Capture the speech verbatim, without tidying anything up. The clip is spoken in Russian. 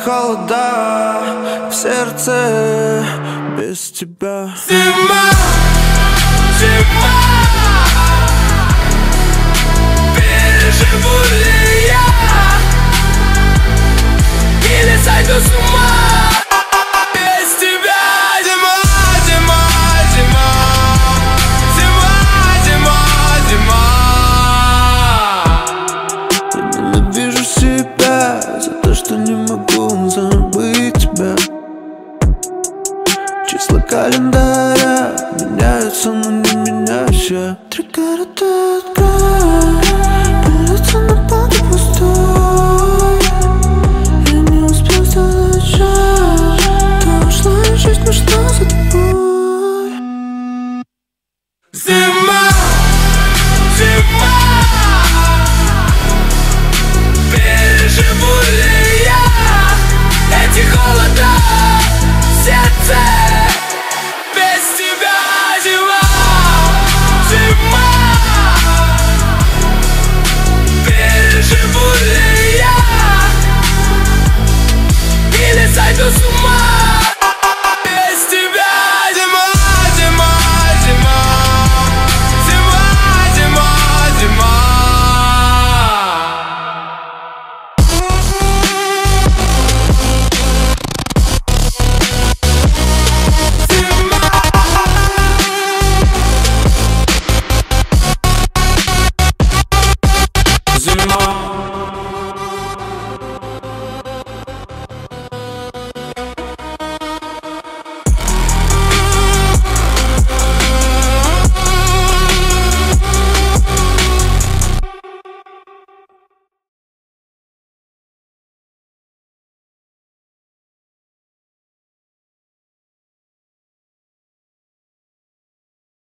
холода в сердце без тебя. Зима, зима, переживу ли я или сойду с ума без тебя? Зима, зима, зима, зима, зима, зима. Я ненавижу себя за то, что не могу забыть тебя. Числа календаря меняются, но не меняюсь я.